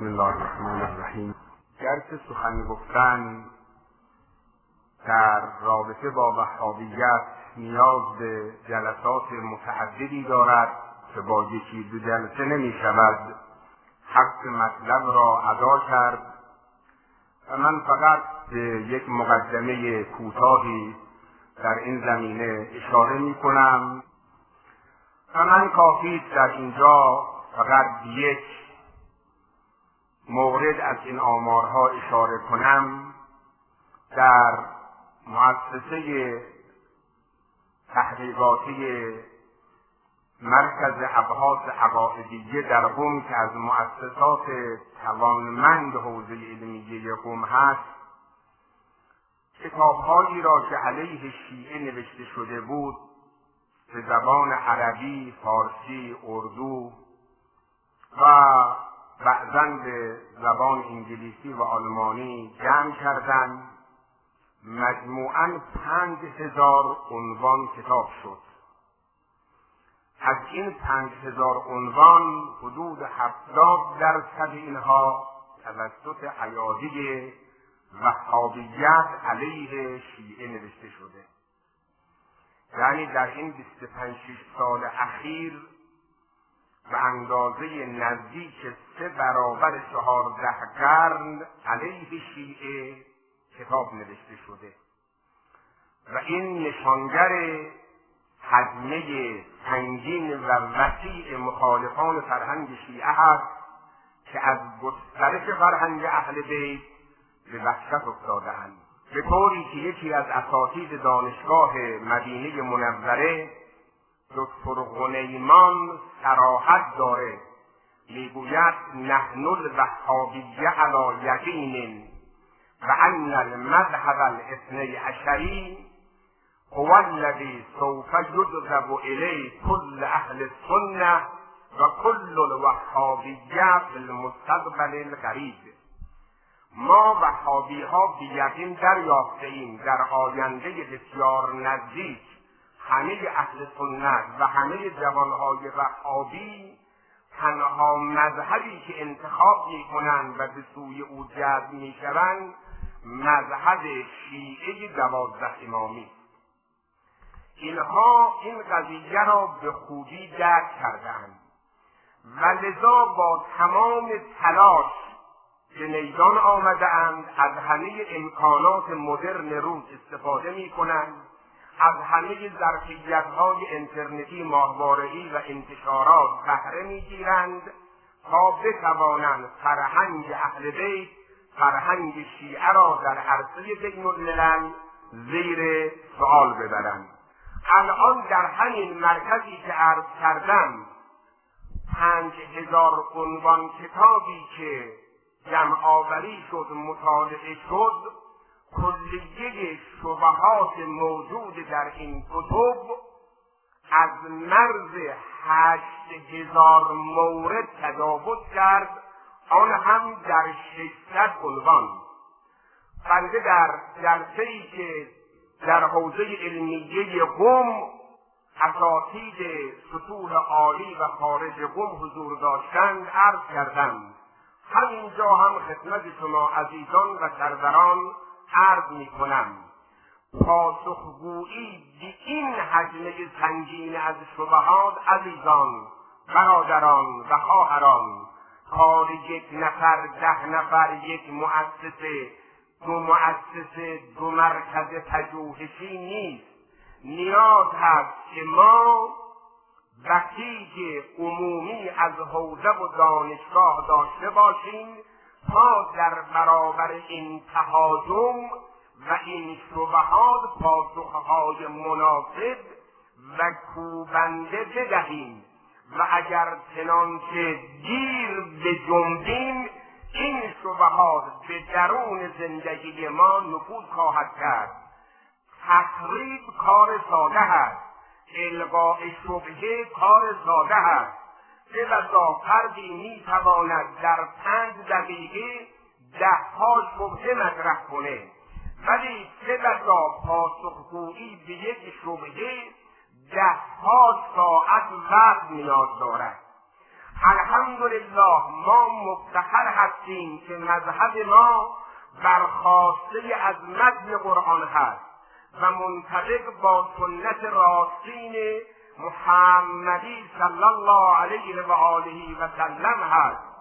بسم الله الرحمن الرحیم. گرچه سخن گفتن در رابطه با وهابیت نیاز به جلسات متعددی دارد که با یکی دو جلسه نمی شود حق مطلب را ادا کرد و من فقط به یک مقدمه کوتاهی در این زمینه اشاره می کنم و من کافی است در اینجا فقط یک مورد از این آمارها اشاره کنم. در مؤسسه تحقیقاتی مرکز ابحاث عقائدیه در قم که از مؤسسات توانمند حوزه علمیه قم هست، کتاب‌هایی را که علیه شیعه نوشته شده بود به زبان عربی، فارسی، اردو و بعضاً به زبان انگلیسی و آلمانی جمع کردند. مجموعاً 5000 عنوان کتاب شد. از این 5000 عنوان حدود 70% اینها توسط ایادی وهابیت علیه شیعه نوشته شده. یعنی در این 25 سال اخیر به اندازه نزدیک 3 برابر 14 قرن علیه شیعه کتاب نوشته شده و این نشانگر حجمه سنگین و وسیع مخالفان فرهنگ شیعه هست که از گسترش فرهنگ اهل بیت به وحشت افتاده‌اند، به طوری که یکی از اساتید دانشگاه مدینه منوره دکتر غنیمان صراحت داره، میگوید نحن الوهابیه علی یقین و ان المذهب الاثنی عشری هو الذی سوف یجذب الیه کل اهل السنه و کل الوهابیه فی المستقبل القریب. ما وهابی ها بی یقین دریافته ایم در آینده بسیار نزدیک همه اهل سنت و همه جوانهای وهابی تنها مذهبی که انتخاب میکنند و به سوی او جذب میشوند مذهب شیعه 12 امامی. اینها این قضیه را به خوبی درک کردند و لذا با تمام تلاش به میدان آمده‌اند، از همه امکانات مدرن روز استفاده میکنند، از همه ظرفیت‌های اینترنتی، ماهواره‌ای و انتشارات بهره میگیرند تا بتوانند فرهنگ اهل بیت، فرهنگ شیعه را در عرصه بین الملل زیر سؤال ببرند. الان در همین مرکزی که عرض کردم 5000 عنوان کتابی که جمع آوری شد، مطالعه شد، کلیه شبهات موجود در این کتب از مرز 8000 مورد تجاوز کرد، آن هم در 600 عنوان. بنده در جلسه‌ای که در حوزه علمیه قم اساتید سطوح عالی و خارج قم حضور داشتند عرض کردم، همینجا هم خدمت شما عزیزان و سروران عرض می کنم، پاسخگویی به این حجمه سنگین از شبهات عزیزان، برادران و خواهران، کار یک نفر، 10 نفر، یک مؤسسه، 2 مؤسسه، 2 مرکز پژوهشی نیست. نیاز هست که ما بسیج عمومی از حوزه و دانشگاه داشته باشیم تا در برابر این تهاجم و این شبهات پاسخهای مناسب و کوبنده بدهیم و اگر چنانچه دیر بجنبیم این شبهات به درون زندگی ما نفوذ خواهد کرد. تخریب کار ساده است، القاء شبهه کار ساده است. بلکه فردی میتواند در 5 دقیقه 10 شبهه مطرح کنه، ولی بلکه پاسخگویی به یک شبهه 10 ساعت وقت نیاز دارد. الحمدلله ما مفتخر هستیم که مذهب ما برخواسته از متن قرآن هست و منطبق با سنت راستین محمدی صلی الله علیه و آله و سلم هست.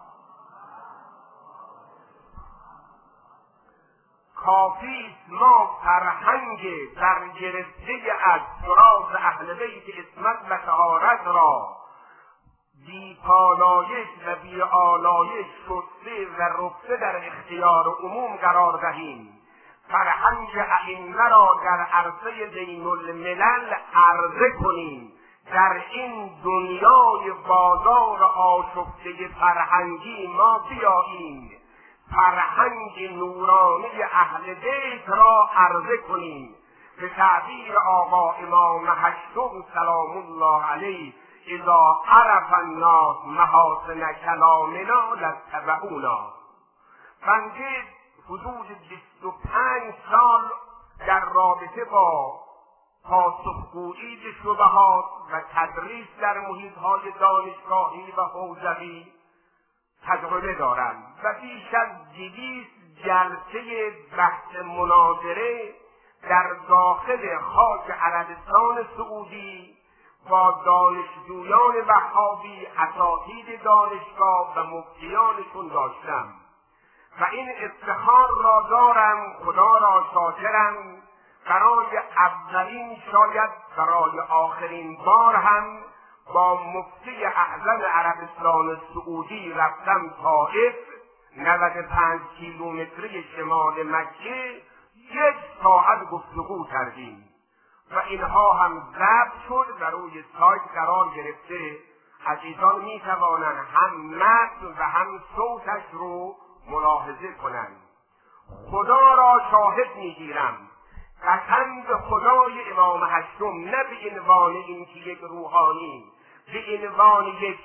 کافی ما فرهنگ برگرفته از تراث اهل بیت عصمت و طهارت را بی پالایش و بی آلایش شسته و رفته در اختیار عموم قرار دهیم. فرهنگ ائمه را در عرصه بین الملل عرضه کنیم. در این دنیای بازار آشفته فرهنگی ما بیاییم فرهنگ نورانی اهل بیت را عرضه کنیم. به تعبیر آقا امام هشتم سلام الله علیه اذا عرف الناس محاسن کلامنا لاتبعونا. بنده حدود 25 سال در رابطه با پاسخگویی به شبهات و تدریس در محیط‌های دانشگاهی و حوزوی تجربه دارم و بیش از 200 جلسه بحث مناظره در داخل خاک عربستان سعودی با دانشجویان وهابی، اساتید دانشگاه و مفتیانشون داشتم و این افتخار را دارم، خدا را شاکرم، برای اولین شاید برای آخرین بار هم با مفتی اعظم عربستان سعودی رفتم طائف 95 کیلومتری شمال مکه. 1 ساعت گفتگو کردیم و اینها هم ضبط شد و روی سایت قرار گرفته. عزیزان می توانند هم متن و هم صوتش رو ملاحظه کنند. خدا را شاهد میگیرم، قسم به خدای امام هشتم، نه به عنوان اینکه یک روحانی، به عنوان یک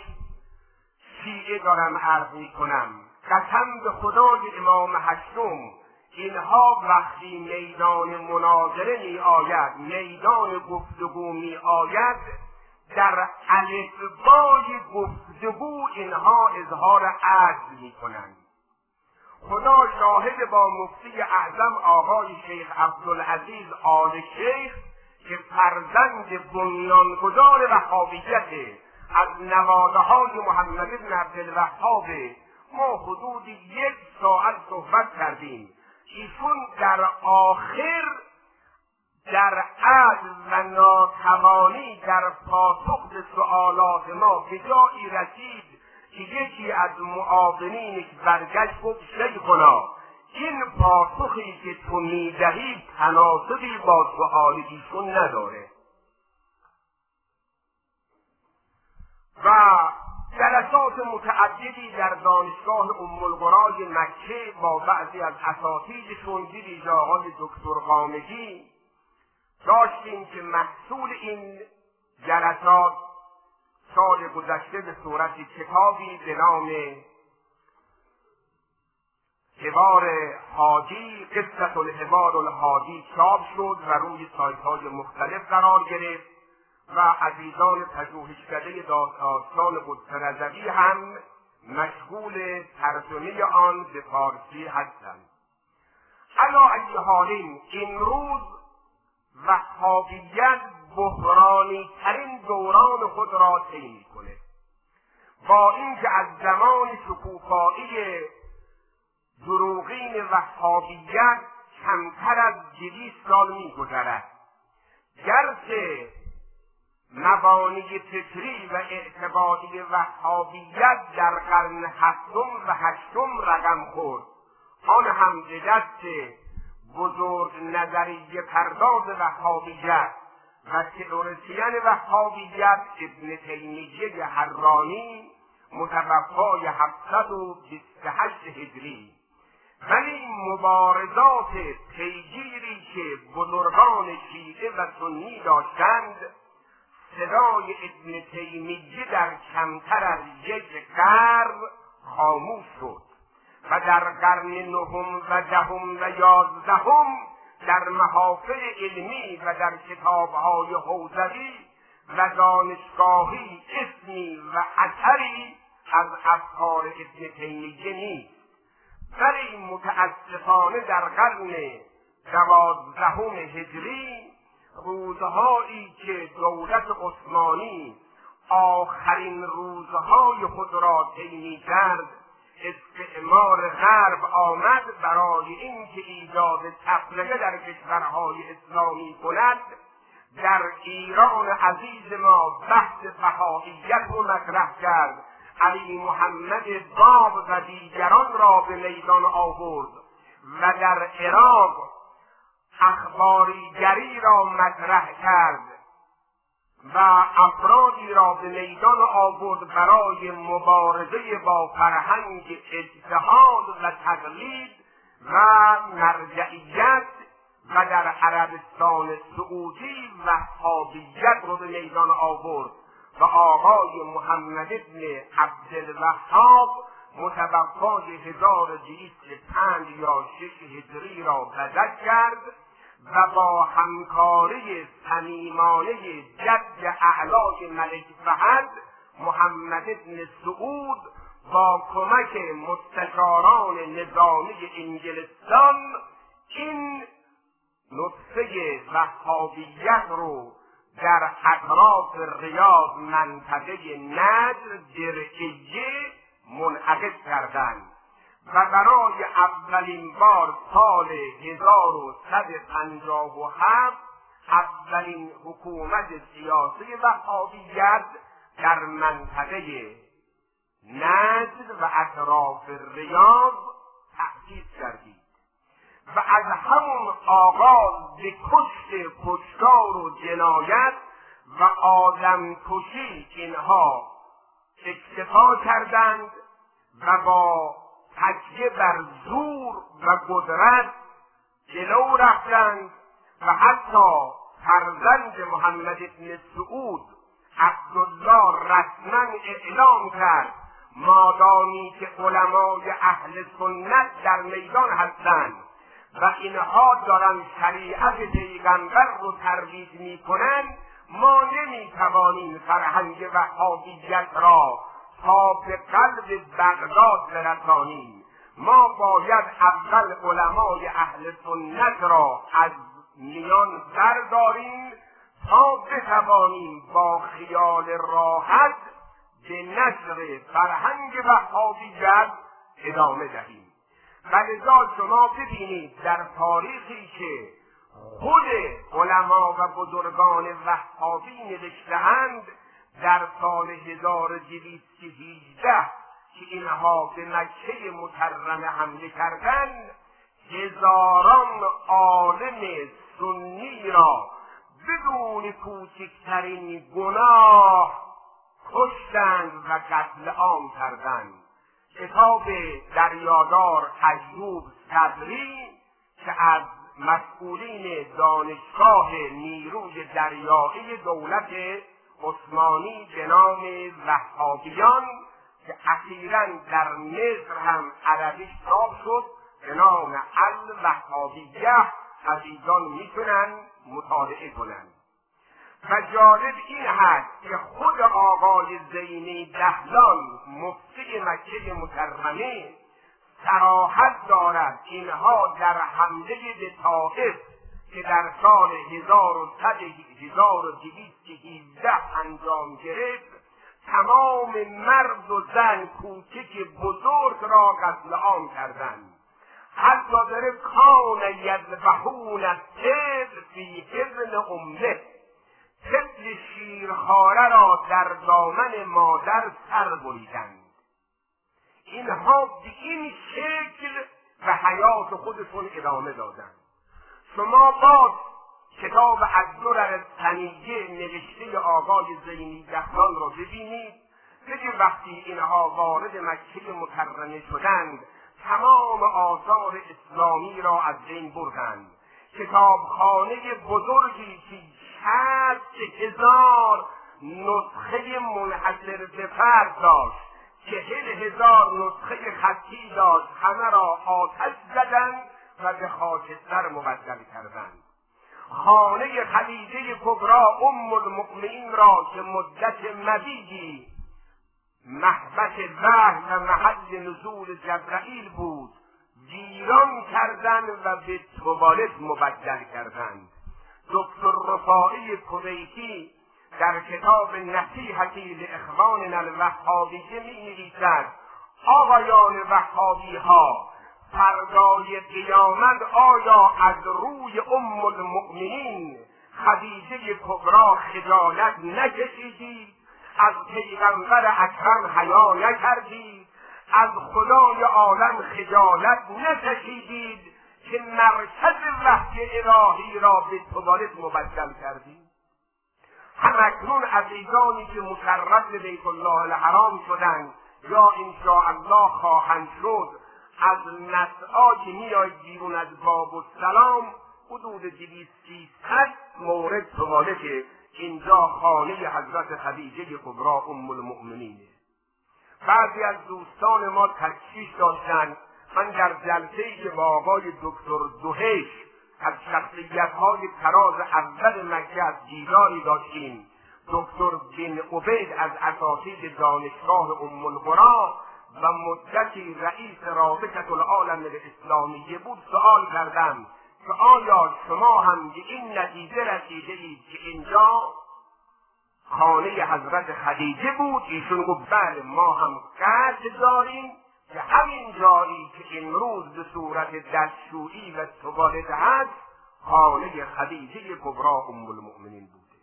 شیعه دارم عرض می کنم، قسم به خدای امام هشتم، اینها وقتی میدان مناظره می آید، میدان گفتگو می آید، در الفبای گفتگو اینها اظهار عجز می کنند. خدا شاهد با مفتی اعظم آقای شیخ عبدالعزیز آل شیخ که فرزند بنیانگذار وهابیت از نواده‌های محمد بن عبدالوهاب، ما حدود 1 ساعت صحبت کردیم. ایشون در آخر در عجز و ناتوانی در پاسخ به سؤالات ما به جایی رسید که یکی از معاونینش برگشت گفت شیخنا این پاسخی که تو میدهی تناسبی با سؤال ایشون نداره. و جلسات متعددی در دانشگاه ام القرای مکه با بعضی از اساتیدشون به ویژه آقای دکتر قامگی داشتیم که محصول این جلسات سال گذشته به صورت کتابی به نام حوار حاجی، قصة الحوار الحاجی چاپ شد و روی سایت‌های مختلف قرار گرفت و عزیزان پژوهشکده داستان قدس رضوی هم مشغول ترجمه آن به فارسی هستند. علی ای حال امروز وهابیت بحرانی ترین دوران خود را طی می‌کند. با اینکه از زمان شکوفایی دروغین وهابیت کمتر از 200 سال می‌گذرد، گرچه مبانی فکری و اعتقادی وهابیت در قرن 7 و 8 رقم خورد، آن هم به دست بزرگ نظریه پرداز وهابیت و تئوریسین وهابیت ابن تیمیه حرانی متوفای 728 هجری. ولی مبارزات پیگیری که بزرگان شیعه و سنی داشتند، صدای ابن تیمیه در کمتر از 1 قرن خاموش شد و در قرن 9 و 10 و 11 در محافل علمی و در کتاب‌های حوزوی و دانشگاهی اسمی و اثری از افکار ابن تیمیه نیست، ولی متاسفانه در قرن 12 هجری روزهایی که دولت عثمانی آخرین روزهای خود را طی کرد، استعمار غرب آمد برای اینکه ایجاد تفرقه در کشورهای اسلامی کند. در ایران عزیز ما بحث بهائیت رو مطرح کرد، علی محمد باب و دیگران را به میدان آورد و در عراق اخباریگری را مطرح کرد و افرادی را به میدان آورد برای مبارزه با فرهنگ اجتهاد و تقلید و مرجعیت، و در عربستان سعودی وهابیت رو به میدان آورد و آقای محمد بن عبدالوهاب متوفای 1205 یا 6 هجری را بدل کرد و با همکاری صمیمانه جد اعلای ملک فهد محمد بن سعود با کمک مستشاران نظامی انگلستان این نطفه وهابیت رو در اطراف ریاض منطقه نجد درعیه منعقد کردند و برای اولین بار سال 1157 اولین حکومت سیاسی وهابیت در منطقه نجد و اطراف ریاض تأسیس کردید و از همون آغاز به کشتار و جنایت و آدمکشی اینها اکتفا کردند و با تکیه بر زور و قدرت جلو رفتند و حتی فرزند محمد بن سعود عبدالله رسما اعلام کرد مادامی که علمای اهل سنت در میدان هستند و اینها دارن شریعت پیغمبر رو ترویج میکنند، ما نمیتوانیم فرهنگ وهابیت را تا به قلب بغداد برسانیم. ما باید اول علمای اهل سنت را از میان برداریم تا بتوانیم با خیال راحت به نشر فرهنگ وهابیت ادامه دهیم. و لذا شما ببینید در تاریخی که خود علما و بزرگان وهابی نوشته‌اند، در سال 1218 که اینها به مکه مکرمه حمله کردند، هزاران عالم سنی را بدون کوچکترین گناه کشتند و قتل عام کردند. کتاب دریادار ایوب صبری که از مسئولین دانشگاه نیروی دریایی دولت عثمانی به نام وهابیان که اخیراً در مصر هم عربی چاپ شد به نام الوهابیه، عزیزان میتونن مطالعه کنند. و جالب این هست که خود آقای زینی دهلان مفتی مکه مکرمه صراحت دارد اینها در حمله به طائف که در سال 1217 انجام گرفت، تمام مرد و زن کوچک بزرگ را قتل عام کردند. حتی داره کان یذبحون الطفل فی حضن امه، طفل شیرخواره را در دامن مادر سر بریدند. اینها به این شکل به حیات خودشون ادامه دادند. شما باز کتاب الدرر الثنیه نوشته آقای زینی دهلان را ببینید، دیگه وقتی اینها وارد مکه مکرمه شدند تمام آثار اسلامی را از بین بردند. کتابخانه بزرگی که 60,000 نسخه منحصر به فرد داشت، 40,000 نسخه خطی داشت، همه را آتش زدند و به خاکستر مبدل کردند. خانه خدیجه کبری ام المؤمنین را که مدت مدیدی محبت وحی و محل نزول جبرائیل بود، ویران کردند و به توالت مبدل کردند. دکتر رفاعی کویتی در کتاب نصیحتی لاخواننا الوهابیه می‌نویسد آقایان وهابی ها، فردای قیامت آیا از روی ام المؤمنین خدیجه کبری خجالت نکشیدید؟ از پیغمبر اکرم حیا نکردید؟ از خدای عالم خجالت نکشیدید که مرکز وحی الهی را به توالت مبدل کردید؟ همکنون عزیزانی که مشرف به بیت الله الحرام شدند یا انشاءالله خواهند شد، از مسعا که میاید بیرون از باب السلام حدود 200-300 مورد توالته. اینجا خانه حضرت خدیجه کبری ام المؤمنینه. بعضی از دوستان ما تشویش داشتند. من در جلسه‌ای که با آقای دکتر دوهش از شخصیت‌های طراز اول مکه از دیداری داشتیم، دکتر بن عبید از اساتید دانشگاه ام القری و مدتی رئیس رابطه العالم الاسلامیه بود، سوال کردم که آیا شما هم به این نتیجه رسیدید که اینجا خانه حضرت خدیجه بود؟ ایشون گفت بله، ما هم قصد داریم که همین جایی که امروز به صورت دستشویی و توالت هست خانه خدیجه کبری ام المؤمنین بوده.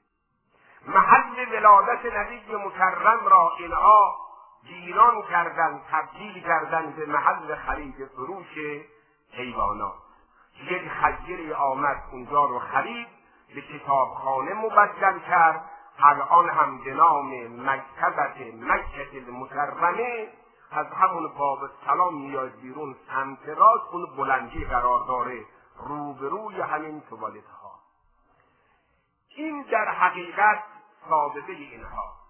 محل ولادت نبی مکرم را اینها ویران کردن، تبدیل کردن به محل خرید فروش حیوانات. یک خیری آمد اونجا رو خرید، به کتابخانه مبدل کرد. الان هم به نام مکتبت مکه المکرمه از همون باب السلام میاد بیرون سمت راست، اون بلندی قرار داره روبروی همین توالت ها. این در حقیقت سابقه اینها.